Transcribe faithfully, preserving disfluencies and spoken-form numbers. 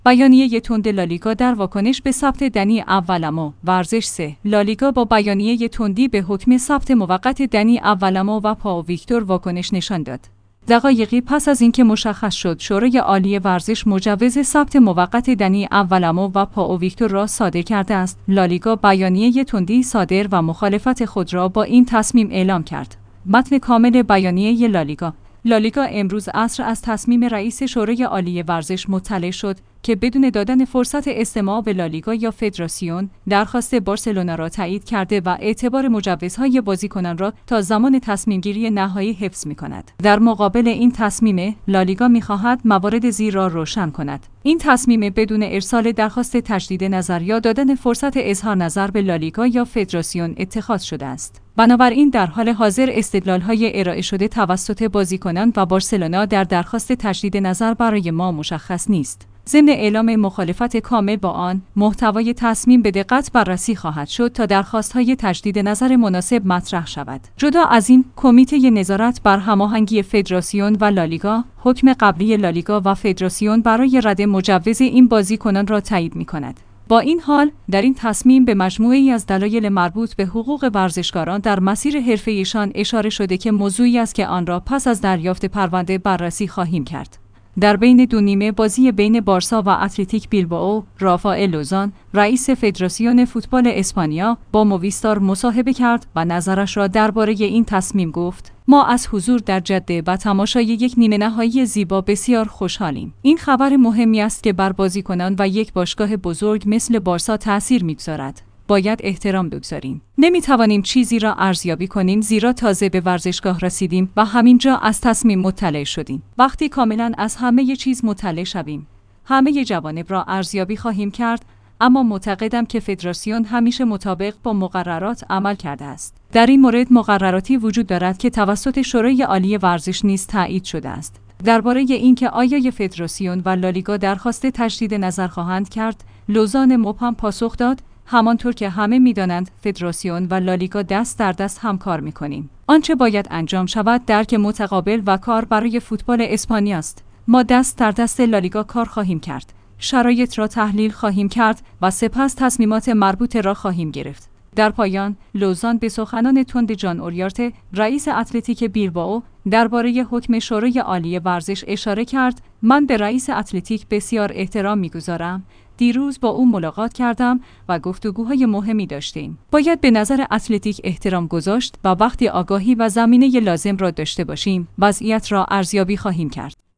بیانیه تند لالیگا در واکنش به ثبت دنی اولمو. ورزش سه. لالیگا با بیانیه تندی به حکم ثبت موقت دنی اولمو و پائو ویکتور واکنش نشان داد. دقایقی پس از اینکه مشخص شد شورای عالی ورزش مجوز ثبت موقت دنی اولمو و پائو ویکتور را صادر کرده است، لالیگا بیانیه تندی صادر و مخالفت خود را با این تصمیم اعلام کرد. متن کامل بیانیه لالیگا. لالیگا امروز عصر از تصمیم رئیس شورای عالی ورزش مطلع شد که بدون دادن فرصت استماع به لالیگا یا فدراسیون، درخواست بارسلونا را تایید کرده و اعتبار مجوزهای بازیکنان را تا زمان تصمیم گیری نهایی حفظ می کند. در مقابل این تصمیم، لالیگا می خواهد موارد زیر را روشن کند. این تصمیم بدون ارسال درخواست تجدید نظر یا دادن فرصت اظهار نظر به لالیگا یا فدراسیون اتخاذ شده است. بنابراین در حال حاضر استدلال‌های ارائه شده توسط بازیکنان و بارسلونا در درخواست تجدید نظر برای ما مشخص نیست. ضمن اعلام مخالفت کامل با آن، محتوای تصمیم به دقت بررسی خواهد شد تا درخواست‌های تجدید نظر مناسب مطرح شود. جدا از این، کمیته نظارت بر هماهنگی فدراسیون و لالیگا، حکم قبلی لالیگا و فدراسیون برای رد مجوز این بازیکنان را تایید می‌کند. با این حال، در این تصمیم به مجموعه‌ای از دلایل مربوط به حقوق ورزشکاران در مسیر حرفه‌ایشان اشاره شده که موضوعی است که آن را پس از دریافت پرونده بررسی خواهیم کرد. در بین دو نیمه بازی بین بارسا و اتلتیک بیلبائو، رافائل لوزان، رئیس فدراسیون فوتبال اسپانیا، با مویستار مصاحبه کرد و نظرش را درباره این تصمیم گفت: ما از حضور در جده و تماشای یک نیمه نهایی زیبا بسیار خوشحالیم. این خبر مهمی است که بر بازیکنان و یک باشگاه بزرگ مثل بارسا تأثیر می‌گذارد. باید احترام بگذاریم. نمی‌توانیم چیزی را ارزیابی کنیم زیرا تازه به ورزشگاه رسیدیم و همینجا از تصمیم مطلع شدیم. وقتی کاملاً از همه چیز مطلع شویم، همه جوانب را ارزیابی خواهیم کرد، اما معتقدم که فدراسیون همیشه مطابق با مقررات عمل کرده است. در این مورد مقرراتی وجود دارد که توسط شورای عالی ورزش نیز تایید شده است. درباره اینکه آیا فدراسیون و لالیگا درخواست تجدید نظر خواهند کرد، لوزان مبهم پاسخ داد: همانطور که همه می‌دانند، فدراسیون و لالیگا دست در دست همکار می‌کنیم. آنچه باید انجام شود درک متقابل و کار برای فوتبال اسپانیا است. ما دست در دست لالیگا کار خواهیم کرد. شرایط را تحلیل خواهیم کرد و سپس تصمیمات مربوطه را خواهیم گرفت. در پایان، لوزان به سخنان تند جان اوریارته، رئیس اتلتیک بیلبائو، درباره حکم شورای عالی ورزش اشاره کرد: من به رئیس اتلتیک بسیار احترام می‌گذارم. دیروز با او ملاقات کردم و گفتگوهای مهمی داشتیم. باید به نظر اتلتیک احترام گذاشت و وقتی آگاهی و زمینه لازم را داشته باشیم، وضعیت را ارزیابی خواهیم کرد.